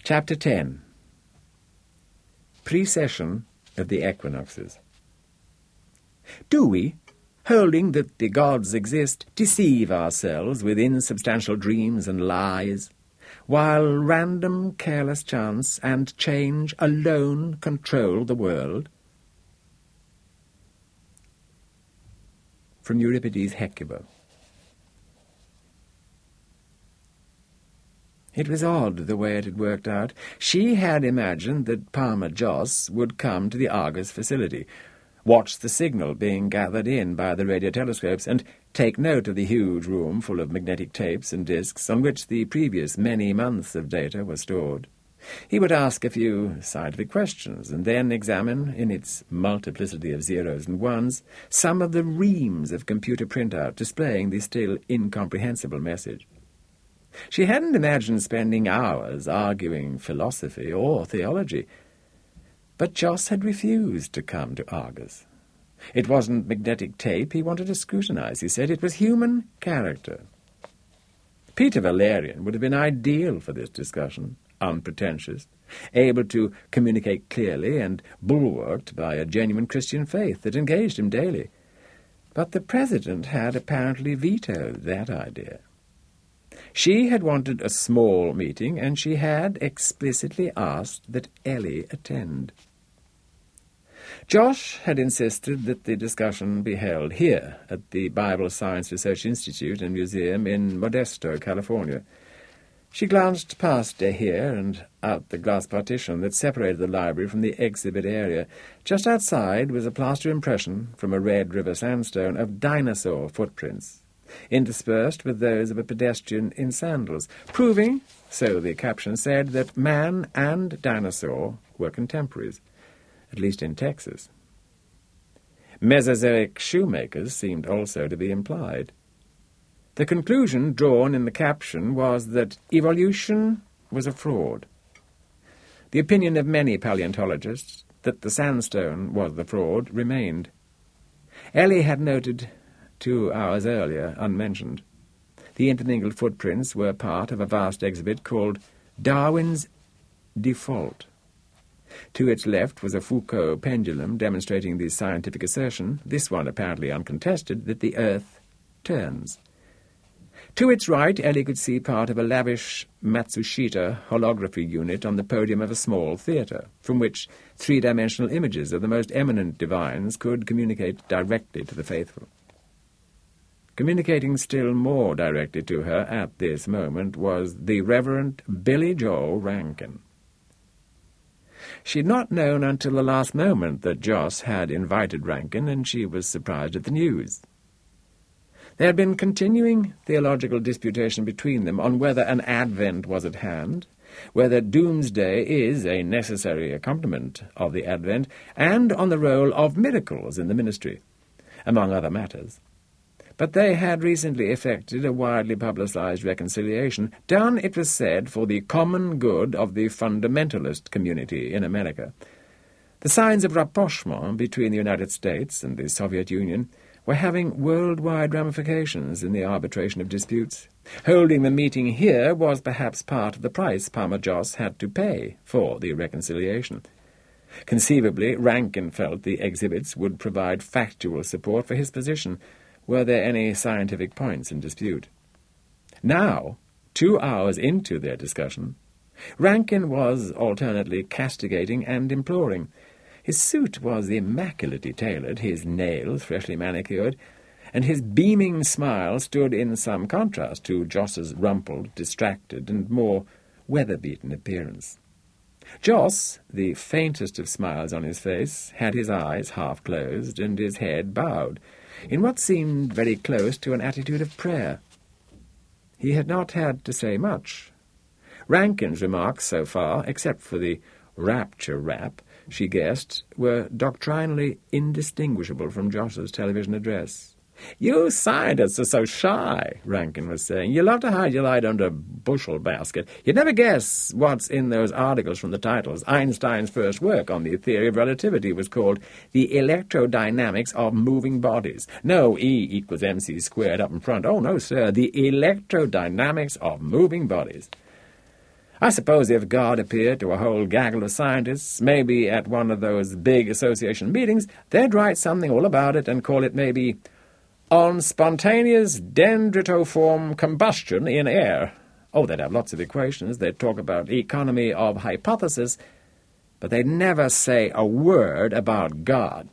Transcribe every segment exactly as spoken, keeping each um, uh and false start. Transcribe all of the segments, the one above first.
Chapter ten. Precession of the Equinoxes. Do we, holding that the gods exist, deceive ourselves with insubstantial dreams and lies, while random careless chance and change alone control the world? From Euripides' Hecuba. It was odd the way it had worked out. She had imagined that Palmer Joss would come to the Argus facility, watch the signal being gathered in by the radio telescopes, and take note of the huge room full of magnetic tapes and disks on which the previous many months of data were stored. He would ask a few scientific questions, and then examine, in its multiplicity of zeros and ones, some of the reams of computer printout displaying the still incomprehensible message. She hadn't imagined spending hours arguing philosophy or theology, but Joss had refused to come to Argus. It wasn't magnetic tape he wanted to scrutinize, he said. It was human character. Peter Valerian would have been ideal for this discussion, unpretentious, able to communicate clearly and bulwarked by a genuine Christian faith that engaged him daily. But the President had apparently vetoed that idea. She had wanted a small meeting, and she had explicitly asked that Ellie attend. Josh had insisted that the discussion be held here, at the Bible Science Research Institute and Museum in Modesto, California. She glanced past here and out the glass partition that separated the library from the exhibit area. Just outside was a plaster impression from a Red River sandstone of dinosaur footprints, interspersed with those of a pedestrian in sandals, proving, so the caption said, that man and dinosaur were contemporaries, at least in Texas. Mesozoic shoemakers seemed also to be implied. The conclusion drawn in the caption was that evolution was a fraud. The opinion of many paleontologists that the sandstone was the fraud remained. Ellie had noted two hours earlier, unmentioned. The intermingled footprints were part of a vast exhibit called Darwin's Default. To its left was a Foucault pendulum demonstrating the scientific assertion, this one apparently uncontested, that the Earth turns. To its right, Ellie could see part of a lavish Matsushita holography unit on the podium of a small theatre, from which three-dimensional images of the most eminent divines could communicate directly to the faithful. Communicating still more directly to her at this moment was the Reverend Billy Joel Rankin. She had not known until the last moment that Joss had invited Rankin, and she was surprised at the news. There had been continuing theological disputation between them on whether an advent was at hand, whether doomsday is a necessary accompaniment of the advent, and on the role of miracles in the ministry, among other matters. But they had recently effected a widely publicized reconciliation, done, it was said, for the common good of the fundamentalist community in America. The signs of rapprochement between the United States and the Soviet Union were having worldwide ramifications in the arbitration of disputes. Holding the meeting here was perhaps part of the price Palmer Joss had to pay for the reconciliation. Conceivably, Rankin felt the exhibits would provide factual support for his position, were there any scientific points in dispute. Now, two hours into their discussion, Rankin was alternately castigating and imploring. His suit was immaculately tailored, his nails freshly manicured, and his beaming smile stood in some contrast to Joss's rumpled, distracted, and more weather-beaten appearance. Joss, the faintest of smiles on his face, had his eyes half closed and his head bowed, in what seemed very close to an attitude of prayer. He had not had to say much. Rankin's remarks so far, except for the rapture rap, she guessed, were doctrinally indistinguishable from Joss's television address. "You scientists are so shy," Rankin was saying. "You love to hide your light under a bushel basket. You'd never guess what's in those articles from the titles. Einstein's first work on the theory of relativity was called The Electrodynamics of Moving Bodies. No E equals mc squared up in front. Oh, no, sir, the electrodynamics of moving bodies." I suppose if God appeared to a whole gaggle of scientists, maybe at one of those big association meetings, they'd write something all about it and call it maybe On Spontaneous Dendritoform Combustion in Air. Oh, they'd have lots of equations, they'd talk about economy of hypothesis, but they'd never say a word about God.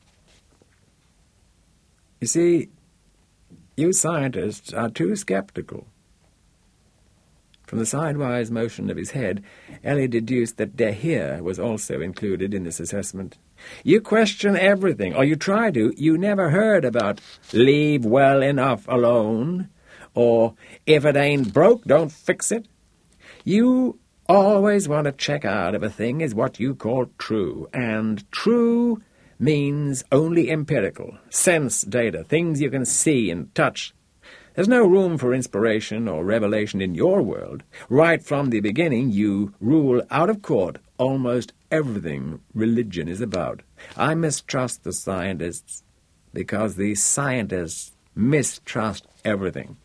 You see, you scientists are too skeptical. From the sidewise motion of his head, Ellie deduced that De Heer was also included in this assessment. You question everything, or you try to. You never heard about leave well enough alone, or if it ain't broke, don't fix it. You always want to check out if a thing is what you call true, and true means only empirical, sense data, things you can see and touch. There's no room for inspiration or revelation in your world. Right from the beginning, you rule out of court almost everything religion is about. I mistrust the scientists because the scientists mistrust everything.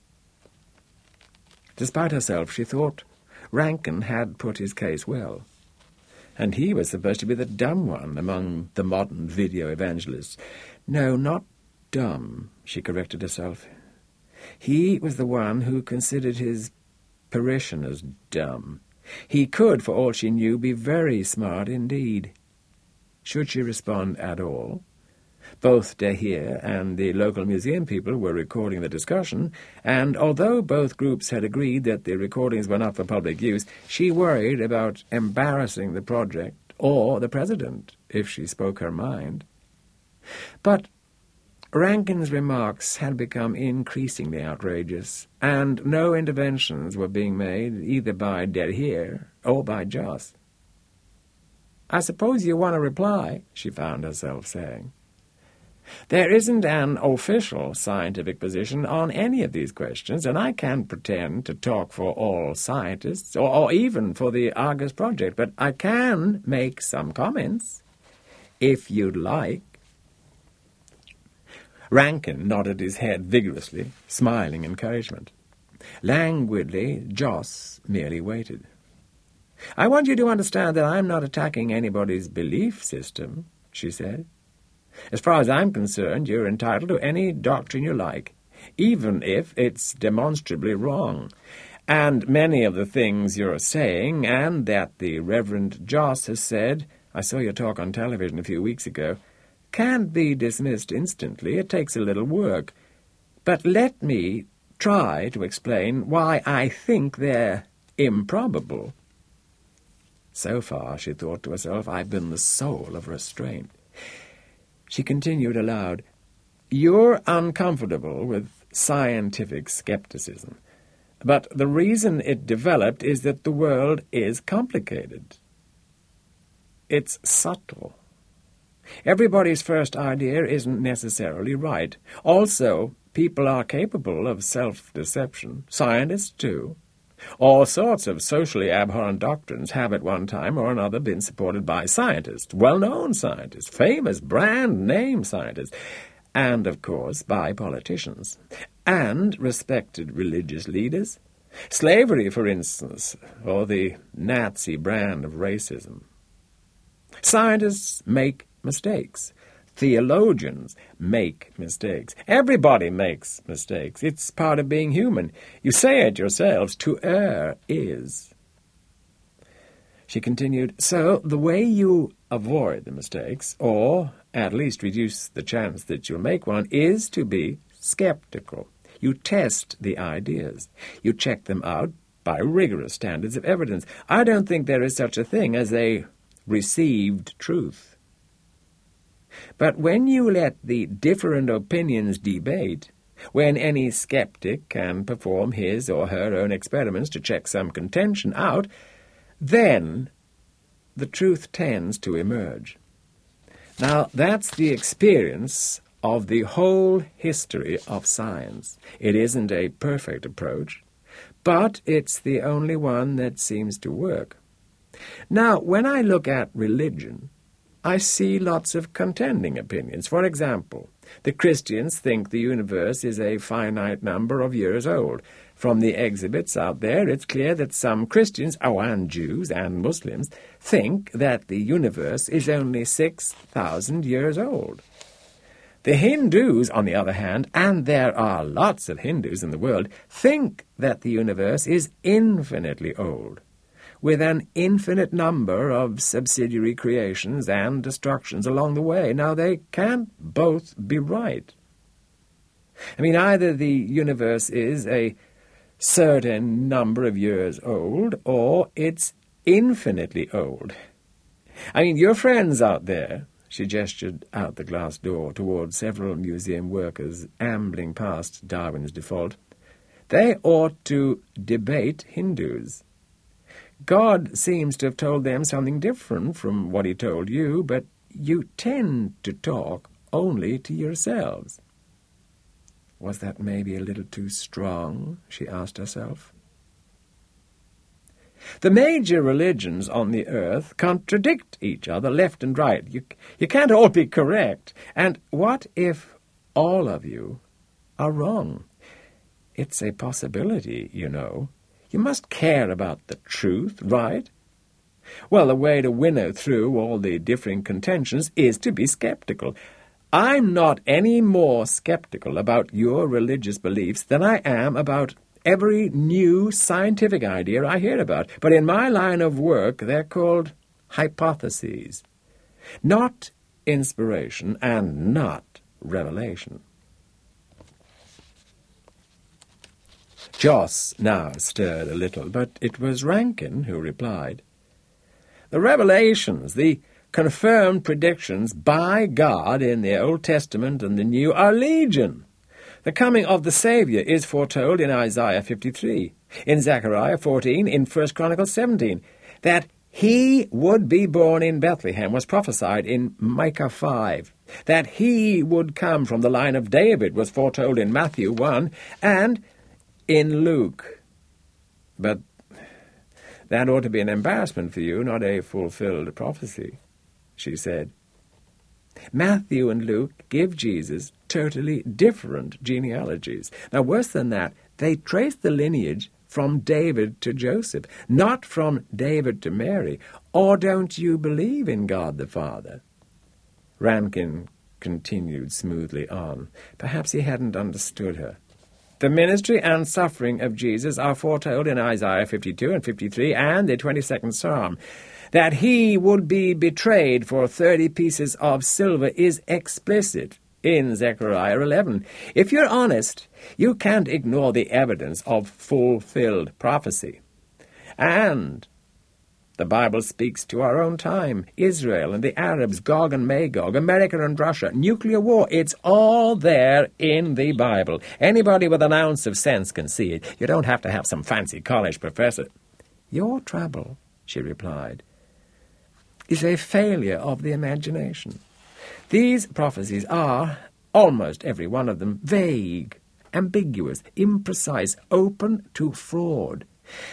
Despite herself, she thought Rankin had put his case well. And he was supposed to be the dumb one among the modern video evangelists. No, not dumb, she corrected herself. He was the one who considered his parishioners dumb. He could, for all she knew, be very smart indeed. Should she respond at all? Both De Heer and the local museum people were recording the discussion, and although both groups had agreed that the recordings were not for public use, she worried about embarrassing the project or the president if she spoke her mind. But Rankin's remarks had become increasingly outrageous, and no interventions were being made either by De Heer or by Joss. "I suppose you want to reply," she found herself saying. "There isn't an official scientific position on any of these questions, and I can't pretend to talk for all scientists, or, or even for the Argus Project, but I can make some comments, if you'd like." Rankin nodded his head vigorously, smiling encouragement. Languidly, Joss merely waited. "I want you to understand that I'm not attacking anybody's belief system," she said. "As far as I'm concerned, you're entitled to any doctrine you like, even if it's demonstrably wrong. And many of the things you're saying, and that the Reverend Joss has said, I saw your talk on television a few weeks ago, can't be dismissed instantly. It takes a little work. But let me try to explain why I think they're improbable." So far, she thought to herself, I've been the soul of restraint. She continued aloud, "You're uncomfortable with scientific skepticism, but the reason it developed is that the world is complicated. It's subtle. Everybody's first idea isn't necessarily right. Also, people are capable of self-deception. Scientists, too. All sorts of socially abhorrent doctrines have at one time or another been supported by scientists, well-known scientists, famous brand-name scientists, and, of course, by politicians, and respected religious leaders. Slavery, for instance, or the Nazi brand of racism. Scientists make mistakes. Theologians make mistakes. Everybody makes mistakes. It's part of being human. You say it yourselves, to err is. She continued, so the way you avoid the mistakes, or at least reduce the chance that you'll make one, is to be skeptical. You test the ideas. You check them out by rigorous standards of evidence. I don't think there is such a thing as a received truth. But when you let the different opinions debate, when any skeptic can perform his or her own experiments to check some contention out, then the truth tends to emerge. Now, that's the experience of the whole history of science. It isn't a perfect approach, but it's the only one that seems to work. Now, when I look at religion, I see lots of contending opinions. For example, the Christians think the universe is a finite number of years old. From the exhibits out there, it's clear that some Christians, oh, and Jews and Muslims, think that the universe is only six thousand years old. The Hindus, on the other hand, and there are lots of Hindus in the world, think that the universe is infinitely old, with an infinite number of subsidiary creations and destructions along the way. Now, they can't both be right. I mean, either the universe is a certain number of years old, or it's infinitely old. I mean, your friends out there, she gestured out the glass door toward several museum workers ambling past Darwin's Default, they ought to debate Hindus. God seems to have told them something different from what he told you, but you tend to talk only to yourselves. Was that maybe a little too strong? She asked herself. The major religions on the earth contradict each other left and right. You, you can't all be correct. And what if all of you are wrong? It's a possibility, you know. You must care about the truth, right? Well, the way to winnow through all the differing contentions is to be skeptical. I'm not any more skeptical about your religious beliefs than I am about every new scientific idea I hear about. But in my line of work, they're called hypotheses. Not inspiration and not revelation. Joss now stirred a little, but it was Rankin who replied. The revelations, the confirmed predictions by God in the Old Testament and the New are legion. The coming of the Saviour is foretold in Isaiah fifty-three, in Zechariah fourteen, in First Chronicles seventeen. That he would be born in Bethlehem was prophesied in Micah five. That he would come from the line of David was foretold in Matthew one and in Luke. But that ought to be an embarrassment for you, not a fulfilled prophecy, she said. Matthew and Luke give Jesus totally different genealogies. Now, worse than that, they trace the lineage from David to Joseph, not from David to Mary. Or don't you believe in God the Father? Rankin continued smoothly on. Perhaps he hadn't understood her. The ministry and suffering of Jesus are foretold in Isaiah fifty-two and fifty-three and the twenty-second Psalm. That he would be betrayed for thirty pieces of silver is explicit in Zechariah eleven. If you're honest, you can't ignore the evidence of fulfilled prophecy. And the Bible speaks to our own time. Israel and the Arabs, Gog and Magog, America and Russia, nuclear war. It's all there in the Bible. Anybody with an ounce of sense can see it. You don't have to have some fancy college professor. Your trouble, she replied, is a failure of the imagination. These prophecies are, almost every one of them, vague, ambiguous, imprecise, open to fraud.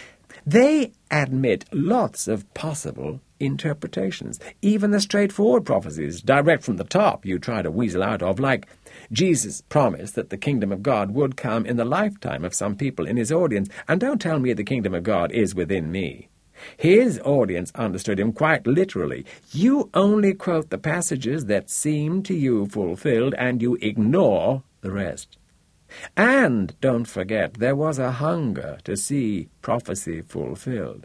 They admit lots of possible interpretations. Even the straightforward prophecies, direct from the top, you try to weasel out of, like Jesus' promise that the kingdom of God would come in the lifetime of some people in his audience. And don't tell me the kingdom of God is within me. His audience understood him quite literally. You only quote the passages that seem to you fulfilled, and you ignore the rest. And don't forget, there was a hunger to see prophecy fulfilled.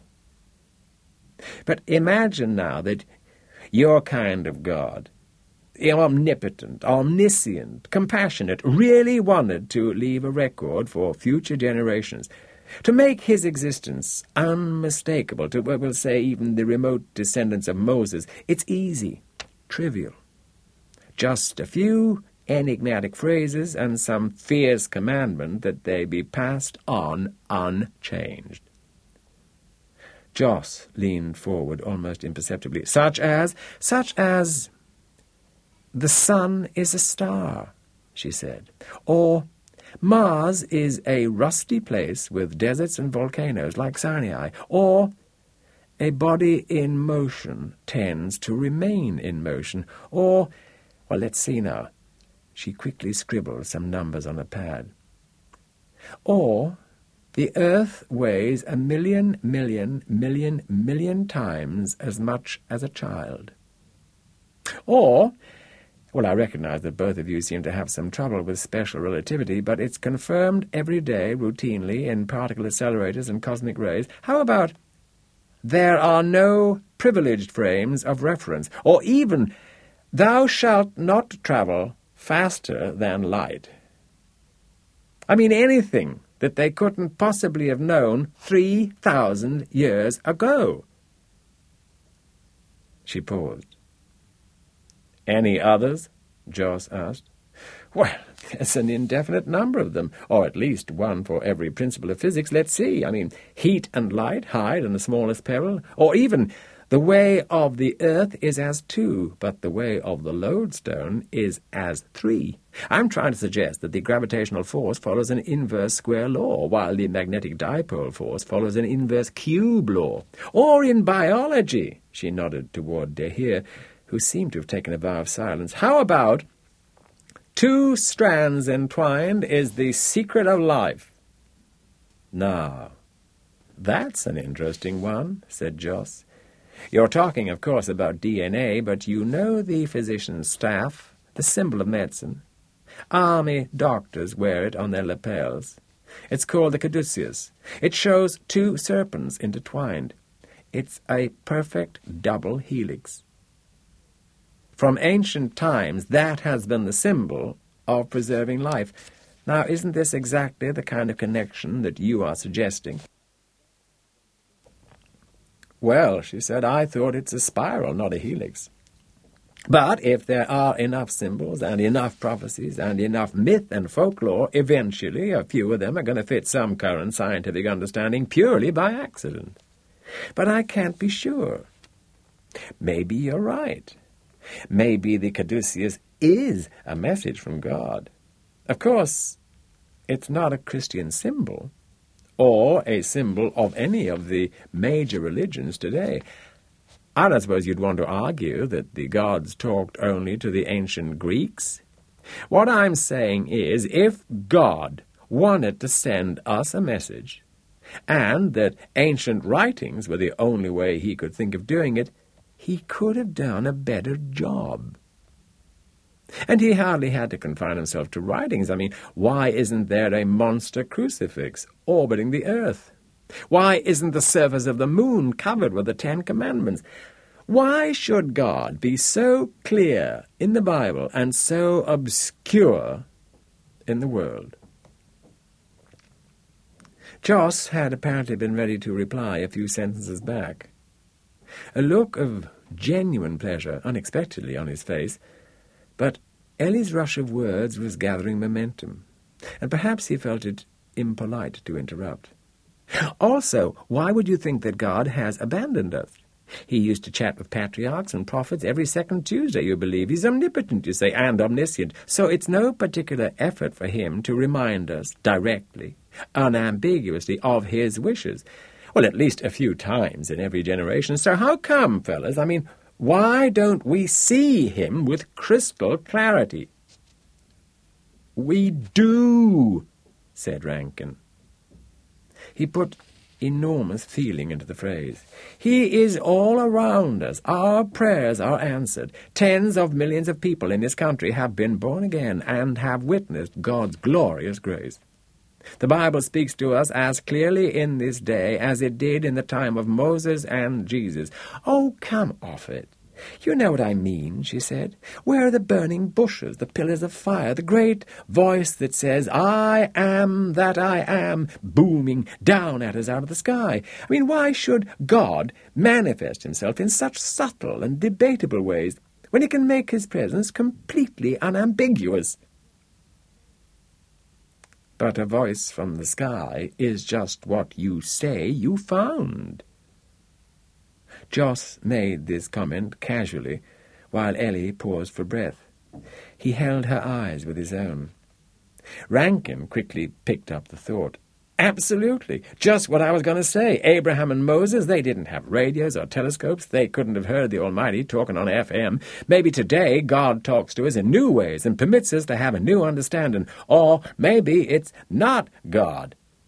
But imagine now that your kind of God, omnipotent, omniscient, compassionate, really wanted to leave a record for future generations, to make his existence unmistakable to, we'll say, even the remote descendants of Moses. It's easy, trivial. Just a few enigmatic phrases and some fierce commandment that they be passed on unchanged. Joss leaned forward almost imperceptibly. Such as, such as, the sun is a star, she said, or Mars is a rusty place with deserts and volcanoes like Sinai, or a body in motion tends to remain in motion, or, well, let's see now. She quickly scribbled some numbers on a pad. Or The Earth weighs a million, million, million, million times as much as a child. Or, well, I recognize that both of you seem to have some trouble with special relativity, but it's confirmed every day, routinely, in particle accelerators and cosmic rays. How about there are no privileged frames of reference, or even thou shalt not travel faster than light? I mean, anything that they couldn't possibly have known three thousand years ago. She paused. Any others? Joss asked. Well, there's an indefinite number of them, or at least one for every principle of physics. Let's see. I mean, heat and light hide in the smallest peril, or even the way of the earth is as two, but the way of the lodestone is as three. I'm trying to suggest that the gravitational force follows an inverse square law, while the magnetic dipole force follows an inverse cube law. Or in biology, she nodded toward Dehir, who seemed to have taken a vow of silence. How about two strands entwined is the secret of life? Now, that's an interesting one, said Joss. You're talking, of course, about D N A, but you know the physician's staff, the symbol of medicine. Army doctors wear it on their lapels. It's called the caduceus. It shows two serpents intertwined. It's a perfect double helix. From ancient times, that has been the symbol of preserving life. Now, isn't this exactly the kind of connection that you are suggesting? Well, she said, I thought it's a spiral, not a helix. But if there are enough symbols and enough prophecies and enough myth and folklore, eventually a few of them are going to fit some current scientific understanding purely by accident. But I can't be sure. Maybe you're right. Maybe the caduceus is a message from God. Of course, it's not a Christian symbol, or a symbol of any of the major religions today. I don't suppose you'd want to argue that the gods talked only to the ancient Greeks. What I'm saying is, if God wanted to send us a message, and that ancient writings were the only way he could think of doing it, he could have done a better job. And he hardly had to confine himself to writings. I mean, why isn't there a monster crucifix orbiting the earth? Why isn't the surface of the moon covered with the Ten Commandments? Why should God be so clear in the Bible and so obscure in the world? Joss had apparently been ready to reply a few sentences back. A look of genuine pleasure unexpectedly on his face, but Ellie's rush of words was gathering momentum, and perhaps he felt it impolite to interrupt. Also, why would you think that God has abandoned us? He used to chat with patriarchs and prophets every second Tuesday, you believe. He's omnipotent, you say, and omniscient. So it's no particular effort for him to remind us directly, unambiguously, of his wishes. Well, at least a few times in every generation. So how come, fellas? I mean, why don't we see him with crystal clarity? We do, said Rankin. He put enormous feeling into the phrase. He is all around us. Our prayers are answered. Tens of millions of people in this country have been born again and have witnessed God's glorious grace. The Bible speaks to us as clearly in this day as it did in the time of Moses and Jesus. Oh, come off it. You know what I mean, she said. Where are the burning bushes, the pillars of fire, the great voice that says, I am that I am, booming down at us out of the sky? I mean, why should God manifest himself in such subtle and debatable ways when he can make his presence completely unambiguous? But a voice from the sky is just what you say you found. Joss made this comment casually, while Ellie paused for breath. He held her eyes with his own. Rankin quickly picked up the thought. Absolutely. Just what I was going to say. Abraham and Moses, they didn't have radios or telescopes. They couldn't have heard the Almighty talking on F M. Maybe today God talks to us in new ways and permits us to have a new understanding. Or maybe it's not God.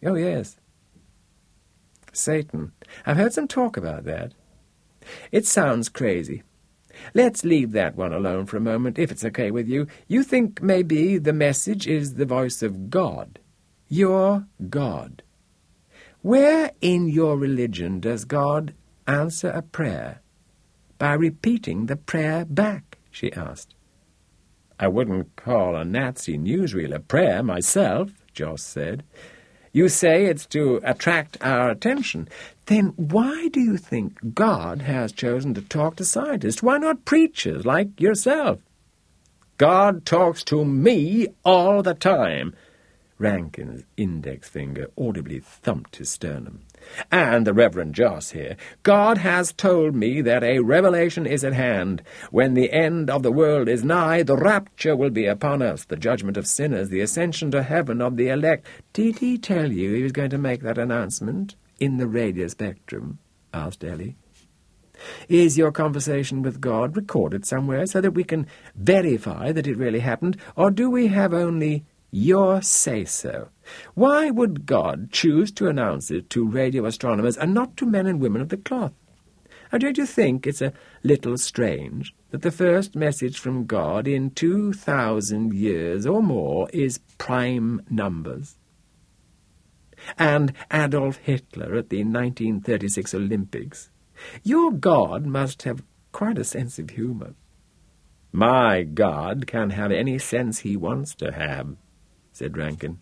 Oh, yes. Satan. I've heard some talk about that. It sounds crazy. Let's leave that one alone for a moment, if it's okay with you. You think maybe the message is the voice of God. Your God. Where in your religion does God answer a prayer? By repeating the prayer back, she asked. I wouldn't call a Nazi newsreel a prayer myself, Joss said. You say it's to attract our attention. Then why do you think God has chosen to talk to scientists? Why not preachers like yourself? God talks to me all the time. Rankin's index finger audibly thumped his sternum. And the Reverend Joss here. God has told me that a revelation is at hand. When the end of the world is nigh, the rapture will be upon us, the judgment of sinners, the ascension to heaven of the elect. Did he tell you he was going to make that announcement in the radio spectrum? Asked Ellie. Is your conversation with God recorded somewhere so that we can verify that it really happened, or do we have only your say-so? Why would God choose to announce it to radio astronomers and not to men and women of the cloth? Now, don't you think it's a little strange that the first message from God in two thousand years or more is prime numbers? And Adolf Hitler at the nineteen thirty-six Olympics. Your God must have quite a sense of humour. My God can have any sense he wants to have, said Rankin.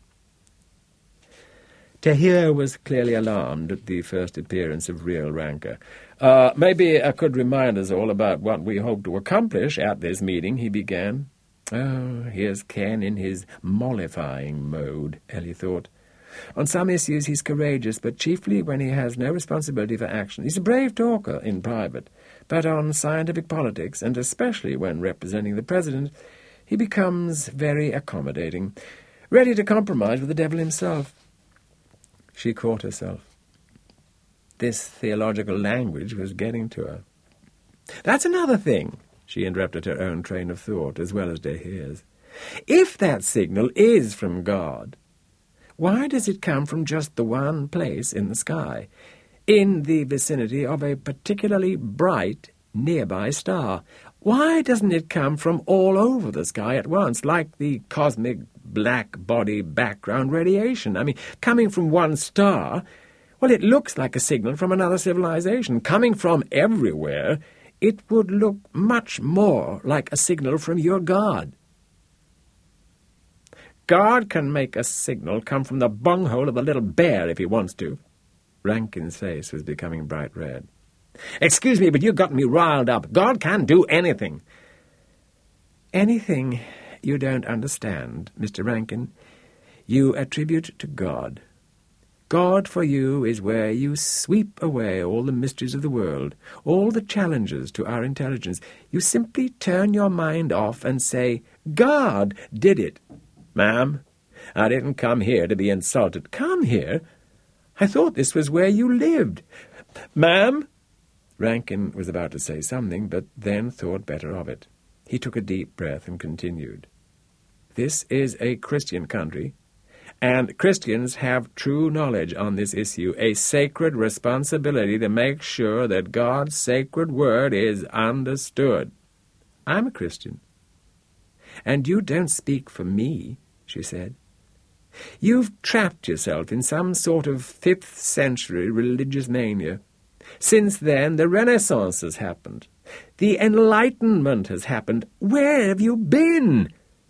Tahir was clearly alarmed at the first appearance of real rancour. Uh, maybe I could remind us all about what we hope to accomplish at this meeting, he began. Oh, here's Ken in his mollifying mode, Ellie thought. On some issues he's courageous, but chiefly when he has no responsibility for action. He's a brave talker in private, but on scientific politics, and especially when representing the President, he becomes very accommodating, ready to compromise with the devil himself. She caught herself. This theological language was getting to her. That's another thing, she interrupted her own train of thought, as well as Tahir's. If that signal is from God, why does it come from just the one place in the sky, in the vicinity of a particularly bright nearby star? Why doesn't it come from all over the sky at once, like the cosmic black body background radiation? I mean, coming from one star, well, it looks like a signal from another civilization. Coming from everywhere, it would look much more like a signal from your God. God can make a signal come from the bunghole of a little bear if he wants to. Rankin's face was becoming bright red. Excuse me, but you've got me riled up. God can do anything. Anything you don't understand, Mister Rankin, you attribute to God. God for you is where you sweep away all the mysteries of the world, all the challenges to our intelligence. You simply turn your mind off and say, God did it. Ma'am, I didn't come here to be insulted. Come here? I thought this was where you lived. Ma'am? Rankin was about to say something, but then thought better of it. He took a deep breath and continued. This is a Christian country, and Christians have true knowledge on this issue, a sacred responsibility to make sure that God's sacred word is understood. I'm a Christian. And you don't speak for me, she said. You've trapped yourself in some sort of fifth century religious mania. Since then, the Renaissance has happened. The Enlightenment has happened. Where have you been?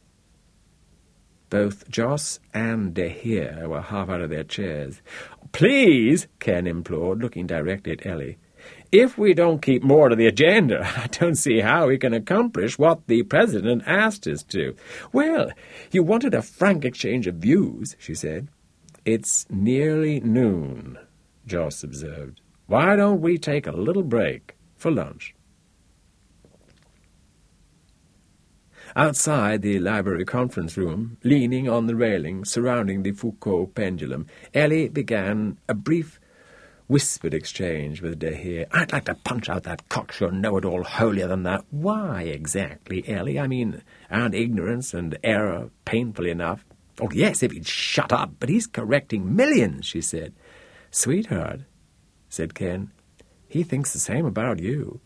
Both Joss and Tahir were half out of their chairs. Please, Ken implored, looking directly at Ellie. If we don't keep more to the agenda, I don't see how we can accomplish what the President asked us to. Well, you wanted a frank exchange of views, she said. It's nearly noon, Joss observed. Why don't we take a little break for lunch? Outside the library conference room, leaning on the railing surrounding the Foucault pendulum, Ellie began a brief, whispered exchange with Tahir. I'd like to punch out that cocksure know-it-all holier than that. Why exactly, Ellie? I mean, aren't ignorance and error painful enough? "Oh, yes, if he'd shut up, but he's correcting millions," she said. "Sweetheart," said Ken, "he thinks the same about you."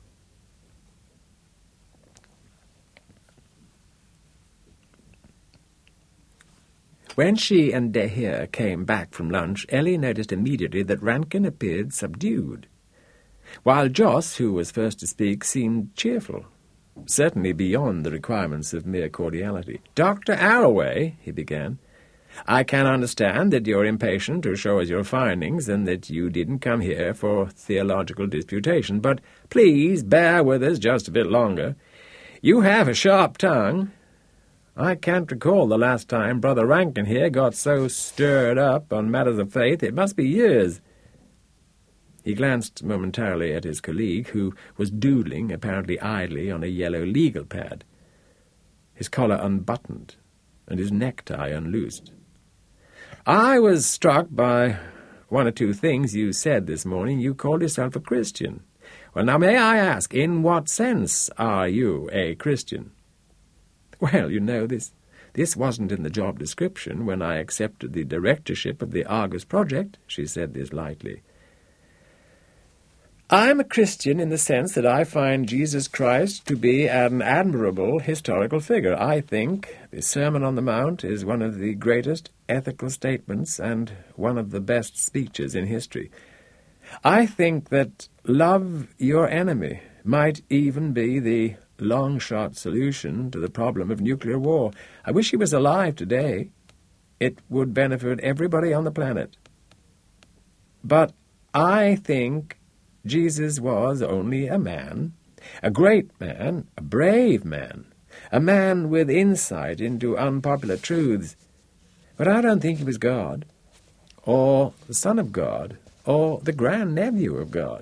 When she and Dahir came back from lunch, Ellie noticed immediately that Rankin appeared subdued, while Joss, who was first to speak, seemed cheerful, certainly beyond the requirements of mere cordiality. "Doctor Alloway," he began, "I can understand that you're impatient to show us your findings and that you didn't come here for theological disputation, but please bear with us just a bit longer. You have a sharp tongue. I can't recall the last time Brother Rankin here got so stirred up on matters of faith. It must be years." He glanced momentarily at his colleague, who was doodling, apparently idly, on a yellow legal pad, his collar unbuttoned and his necktie unloosed. "I was struck by one or two things you said this morning. You called yourself a Christian. Well, now, may I ask, in what sense are you a Christian?" "Well, you know, this this wasn't in the job description when I accepted the directorship of the Argus project," she said this lightly. "I'm a Christian in the sense that I find Jesus Christ to be an admirable historical figure. I think the Sermon on the Mount is one of the greatest ethical statements and one of the best speeches in history. I think that love your enemy might even be the long-shot solution to the problem of nuclear war. I wish he was alive today. It would benefit everybody on the planet. But I think Jesus was only a man, a great man, a brave man, a man with insight into unpopular truths. But I don't think he was God, or the Son of God, or the grandnephew of God."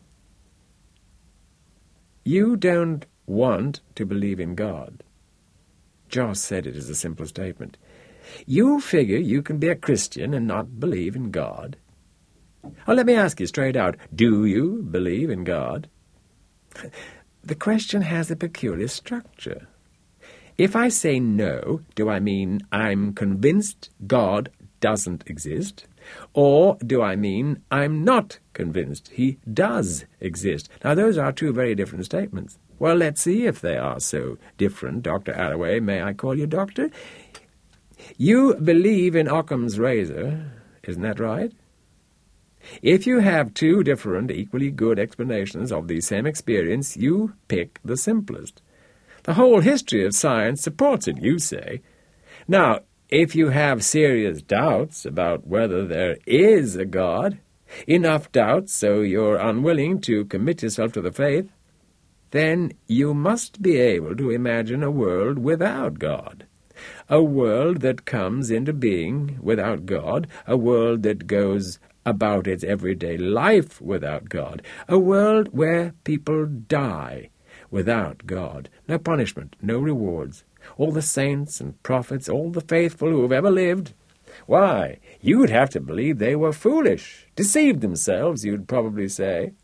"You don't want to believe in God." Joss said it as a simple statement. "You figure you can be a Christian and not believe in God? Oh, let me ask you straight out, do you believe in God?" "The question has a peculiar structure. If I say no, do I mean I'm convinced God doesn't exist? Or do I mean I'm not convinced he does exist?" Now, those are two very different statements. Well, let's see if they are so different. Doctor Alloway, may I call you doctor? You believe in Occam's razor, isn't that right? If you have two different, equally good explanations of the same experience, you pick the simplest. The whole history of science supports it, you say. Now, if you have serious doubts about whether there is a God, enough doubts so you're unwilling to commit yourself to the faith, then you must be able to imagine a world without God. A world that comes into being without God, a world that goes about its everyday life without God, a world where people die without God. No punishment, no rewards. All the saints and prophets, all the faithful who have ever lived. Why, you'd have to believe they were foolish, deceived themselves, you'd probably say.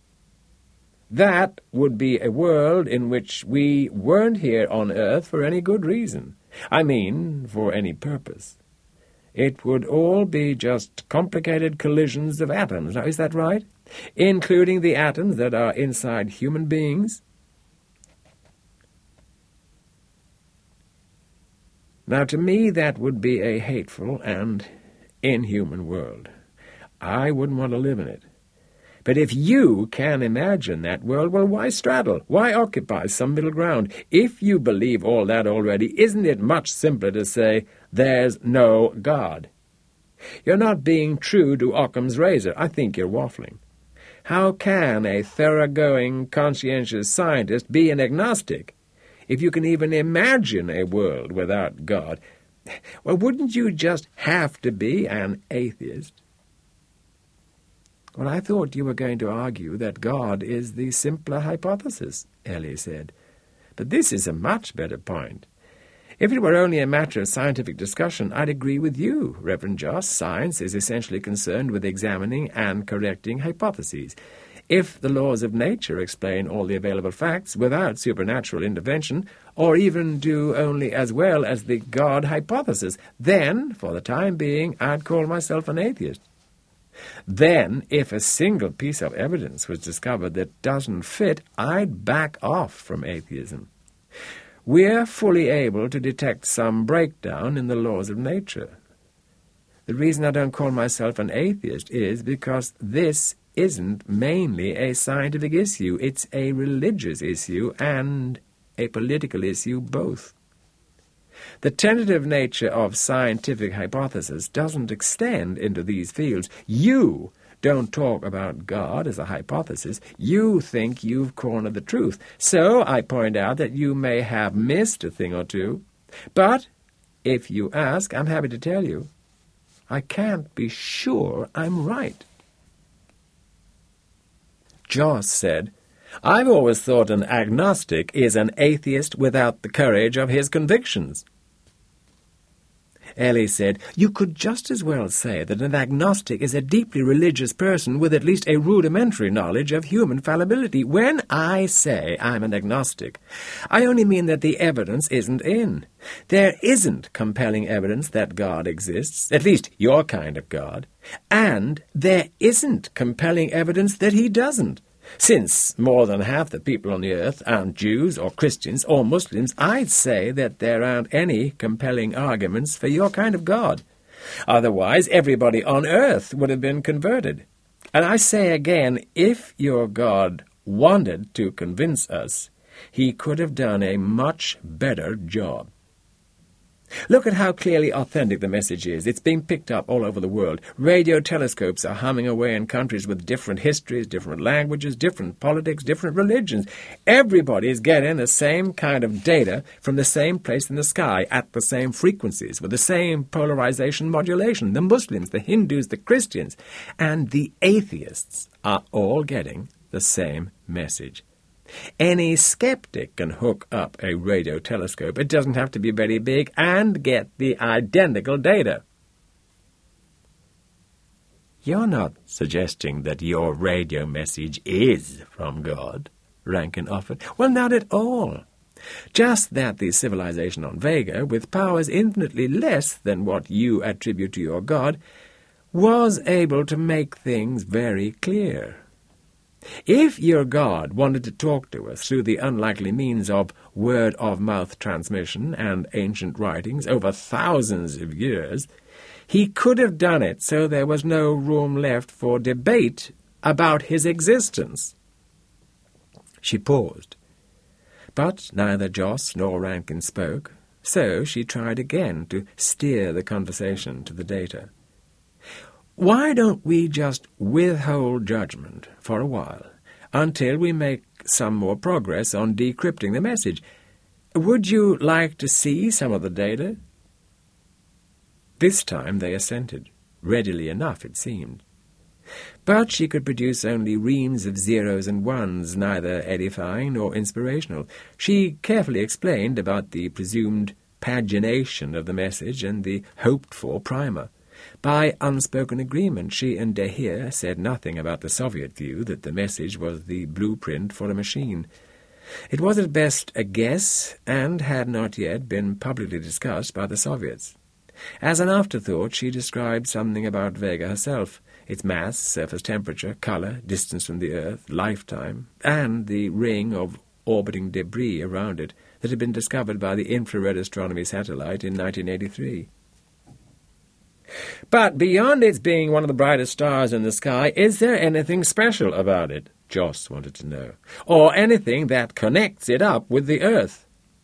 That would be a world in which we weren't here on earth for any good reason. I mean, for any purpose. It would all be just complicated collisions of atoms. Now, is that right? Including the atoms that are inside human beings? Now, to me, that would be a hateful and inhuman world. I wouldn't want to live in it. But if you can imagine that world, well, why straddle? Why occupy some middle ground? If you believe all that already, isn't it much simpler to say, there's no God? You're not being true to Occam's razor. I think you're waffling. How can a thoroughgoing, conscientious scientist be an agnostic if you can even imagine a world without God? Well, wouldn't you just have to be an atheist? Well, I thought you were going to argue that God is the simpler hypothesis, Ellie said. But this is a much better point. If it were only a matter of scientific discussion, I'd agree with you, Reverend Joss. Science is essentially concerned with examining and correcting hypotheses. if the laws of nature explain all the available facts without supernatural intervention, or even do only as well as the God hypothesis, then, for the time being, I'd call myself an atheist. Then, if a single piece of evidence was discovered that doesn't fit, I'd back off from atheism. We're fully able to detect some breakdown in the laws of nature. The reason I don't call myself an atheist is because this isn't mainly a scientific issue. It's a religious issue and a political issue both. The tentative nature of scientific hypothesis doesn't extend into these fields. You don't talk about God as a hypothesis. You think you've cornered the truth. So I point out that you may have missed a thing or two. But if you ask, I'm happy to tell you, I can't be sure I'm right. Joss said, I've always thought an agnostic is an atheist without the courage of his convictions. Ellie said, you could just as well say that an agnostic is a deeply religious person with at least a rudimentary knowledge of human fallibility. When I say I'm an agnostic, I only mean that the evidence isn't in. There isn't compelling evidence that God exists, at least your kind of God, and there isn't compelling evidence that he doesn't. Since more than half the people on the earth aren't Jews or Christians or Muslims, I'd say that there aren't any compelling arguments for your kind of God. Otherwise, everybody on earth would have been converted. And I say again, if your God wanted to convince us, he could have done a much better job. Look at how clearly authentic the message is. It's being picked up all over the world. Radio telescopes are humming away in countries with different histories, different languages, different politics, different religions. Everybody is getting the same kind of data from the same place in the sky at the same frequencies with the same polarization modulation. The Muslims, the Hindus, the Christians, and the atheists are all getting the same message. Any skeptic can hook up a radio telescope. It doesn't have to be very big and get the identical data. You're not suggesting that your radio message is from God, Rankin offered. Well, not at all. Just that the civilization on Vega, with powers infinitely less than what you attribute to your God, was able to make things very clear. If your God wanted to talk to us through the unlikely means of word-of-mouth transmission and ancient writings over thousands of years, he could have done it so there was no room left for debate about his existence. She paused, but neither Joss nor Rankin spoke, so she tried again to steer the conversation to the data. Why don't we just withhold judgment for a while, until we make some more progress on decrypting the message? Would you like to see some of the data? This time they assented, readily enough it seemed. But she could produce only reams of zeros and ones, neither edifying nor inspirational. She carefully explained about the presumed pagination of the message and the hoped-for primer. By unspoken agreement, she and Dahir said nothing about the Soviet view that the message was the blueprint for a machine. It was at best a guess and had not yet been publicly discussed by the Soviets. As an afterthought, she described something about Vega herself, its mass, surface temperature, color, distance from the Earth, lifetime, and the ring of orbiting debris around it that had been discovered by the infrared astronomy satellite in nineteen eighty-three. But beyond its being one of the brightest stars in the sky, is there anything special about it? Joss wanted to know. Or anything that connects it up with the Earth?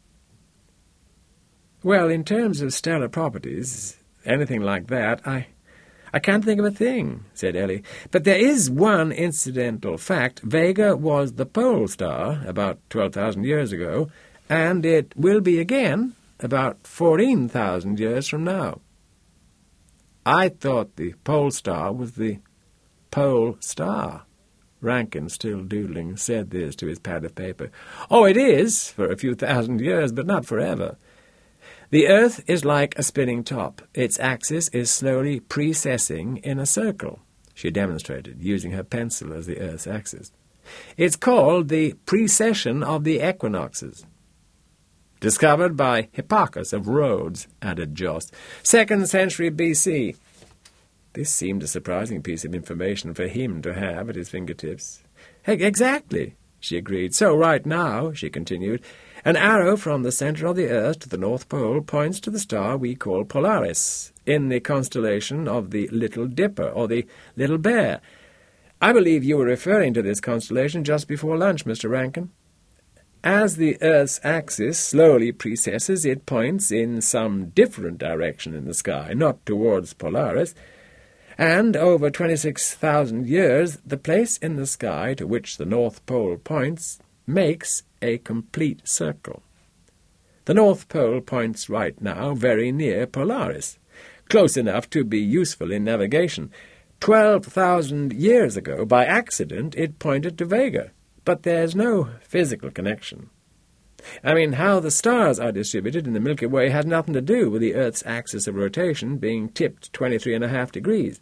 Well, in terms of stellar properties, anything like that, I... I can't think of a thing, said Ellie. But there is one incidental fact. Vega was the pole star about twelve thousand years ago, and it will be again about fourteen thousand years from now. I thought the pole star was the pole star. Rankin, still doodling, said this to his pad of paper. Oh, it is, for a few thousand years, but not forever. The Earth is like a spinning top. Its axis is slowly precessing in a circle. she demonstrated, using her pencil as the Earth's axis. "It's called the precession of the equinoxes. Discovered by Hipparchus of Rhodes," added Joss. "Second century B C. This seemed a surprising piece of information for him to have at his fingertips. "Exactly," she agreed. "So right now," she continued, "an arrow from the centre of the Earth to the North Pole points to the star we call Polaris, in the constellation of the Little Dipper, or the Little Bear. I believe you were referring to this constellation just before lunch, Mister Rankin. As the Earth's axis slowly precesses, it points in some different direction in the sky, not towards Polaris, and over twenty-six thousand years the place in the sky to which the North Pole points makes a complete circle. The North Pole points right now very near Polaris, close enough to be useful in navigation. Twelve thousand years ago, by accident, it pointed to Vega, but there's no physical connection. I mean, how the stars are distributed in the Milky Way has nothing to do with the Earth's axis of rotation being tipped twenty-three and a half degrees.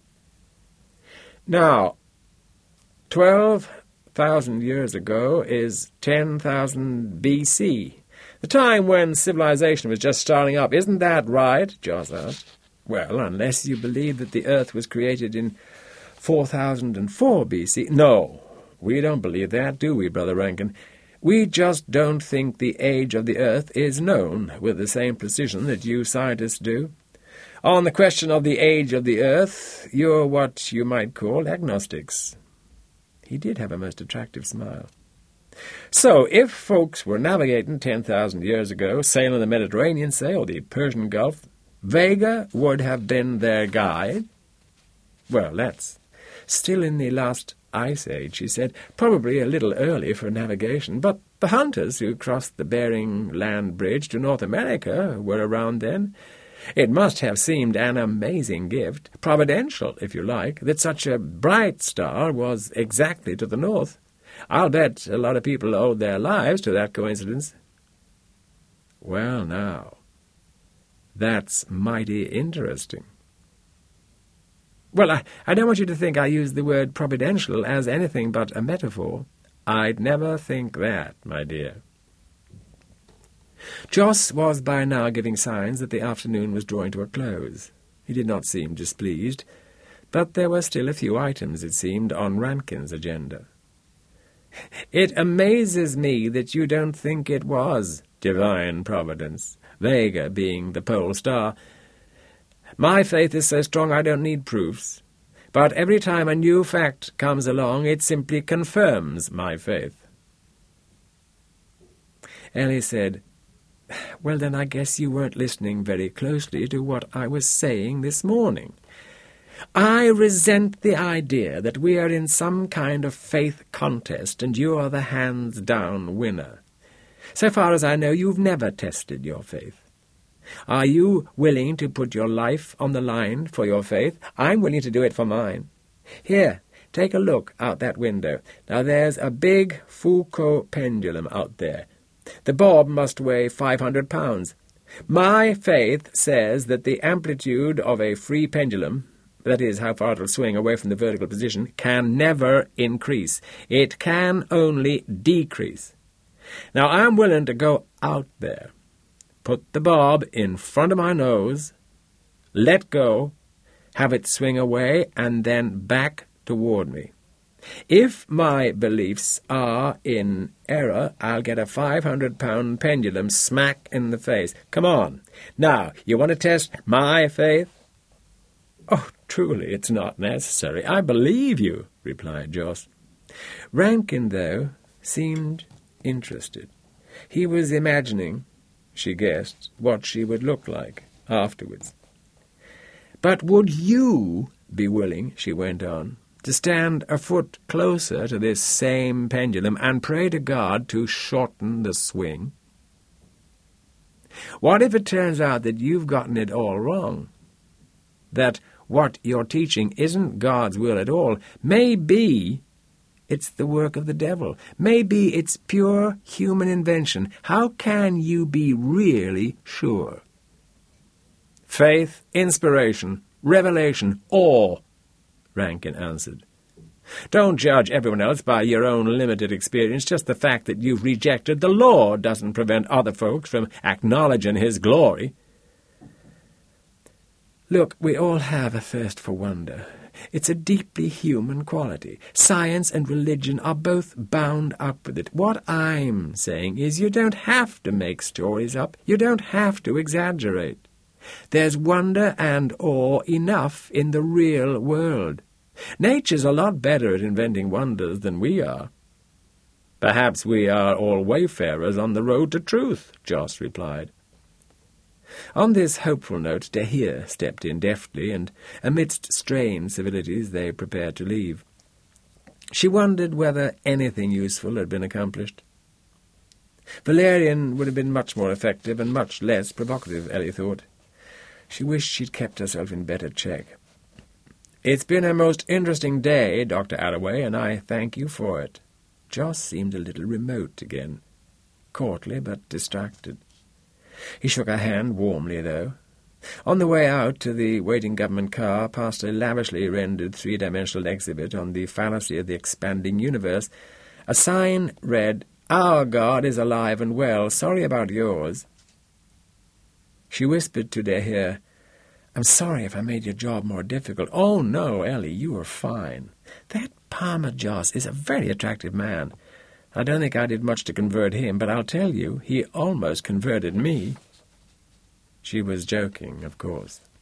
Now, twelve thousand years ago is ten thousand B C, the time when civilization was just starting up. Isn't that right?" Joss asked. "Well, unless you believe that the Earth was created in four thousand four B C. No, we don't believe that, do we, Brother Rankin? We just don't think the age of the Earth is known with the same precision that you scientists do. On the question of the age of the Earth, you're what you might call agnostics." He did have a most attractive smile. "So, if folks were navigating ten thousand years ago, sailing the Mediterranean, say, or the Persian Gulf, Vega would have been their guide?" "Well, that's still in the last ice age," she said. "Probably a little early for navigation, but the hunters who crossed the Bering Land Bridge to North America were around then. It must have seemed an amazing gift, providential, if you like, that such a bright star was exactly to the north. I'll bet a lot of people owed their lives to that coincidence." "Well, now, that's mighty interesting." "Well, I, I don't want you to think I use the word providential as anything but a metaphor. I'd never think that, my dear." Joss was by now giving signs that the afternoon was drawing to a close. He did not seem displeased, but there were still a few items, it seemed, on Rankin's agenda. "It amazes me that you don't think it was divine providence, Vega being the pole star. My faith is so strong I don't need proofs, but every time a new fact comes along it simply confirms my faith." Ellie said, "Well, then I guess you weren't listening very closely to what I was saying this morning. I resent the idea that we are in some kind of faith contest and you are the hands-down winner. So far as I know, you've never tested your faith. Are you willing to put your life on the line for your faith? I'm willing to do it for mine. Here, take a look out that window. Now there's a big Foucault pendulum out there. The bob must weigh five hundred pounds. My faith says that the amplitude of a free pendulum, that is, how far it will swing away from the vertical position, can never increase. It can only decrease. Now I'm willing to go out there, put the bob in front of my nose, let go, have it swing away, and then back toward me. If my beliefs are in error, I'll get a five hundred pound pendulum smack in the face. Come on. Now, you want to test my faith?" "Oh, truly, it's not necessary. I believe you," replied Joss. Rankin, though, seemed interested. He was imagining, she guessed, what she would look like afterwards. "But would you be willing," she went on, "to stand a foot closer to this same pendulum and pray to God to shorten the swing? What if it turns out that you've gotten it all wrong? That what you're teaching isn't God's will at all? Maybe it's the work of the devil. Maybe it's pure human invention. How can you be really sure? Faith, inspiration, revelation, awe. Rankin answered. "Don't judge everyone else by your own limited experience. Just the fact that you've rejected the Lord doesn't prevent other folks from acknowledging his glory." "Look, we all have a thirst for wonder. It's a deeply human quality. Science and religion are both bound up with it. What I'm saying is you don't have to make stories up. You don't have to exaggerate. There's wonder and awe enough in the real world. Nature's a lot better at inventing wonders than we are." "Perhaps we are all wayfarers on the road to truth," Joss replied. On this hopeful note, Dahir stepped in deftly, and amidst strained civilities they prepared to leave. She wondered whether anything useful had been accomplished. Valerian would have been much more effective and much less provocative, Ellie thought. She wished she'd kept herself in better check. "It's been a most interesting day, Doctor Alloway, and I thank you for it." Joss seemed a little remote again, courtly but distracted. He shook her hand warmly, though. On the way out to the waiting government car, past a lavishly rendered three-dimensional exhibit on the fallacy of the expanding universe, a sign read, "Our God is alive and well. Sorry about yours." She whispered to Dahir, "I'm sorry if I made your job more difficult." "Oh, no, Ellie, you were fine. That Palmer Joss is a very attractive man. I don't think I did much to convert him, but I'll tell you, he almost converted me." She was joking, of course.